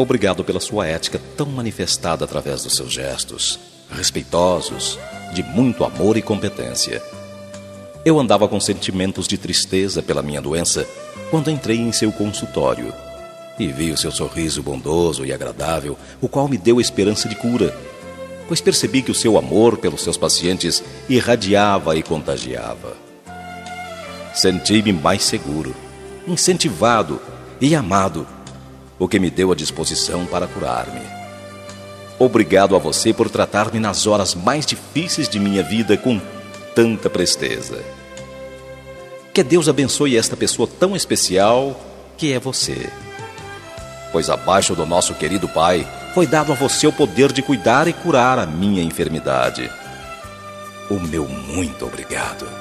Obrigado pela sua ética tão manifestada através dos seus gestos, respeitosos, de muito amor e competência. Eu andava com sentimentos de tristeza pela minha doença quando entrei em seu consultório e vi o seu sorriso bondoso e agradável, o qual me deu a esperança de cura, pois percebi que o seu amor pelos seus pacientes irradiava e contagiava. Senti-me mais seguro, incentivado e amado, o que me deu a disposição para curar-me. Obrigado a você por tratar-me nas horas mais difíceis de minha vida com tanta presteza. Que Deus abençoe esta pessoa tão especial que é você. Pois abaixo do nosso querido Pai, foi dado a você o poder de cuidar e curar a minha enfermidade. O meu muito obrigado.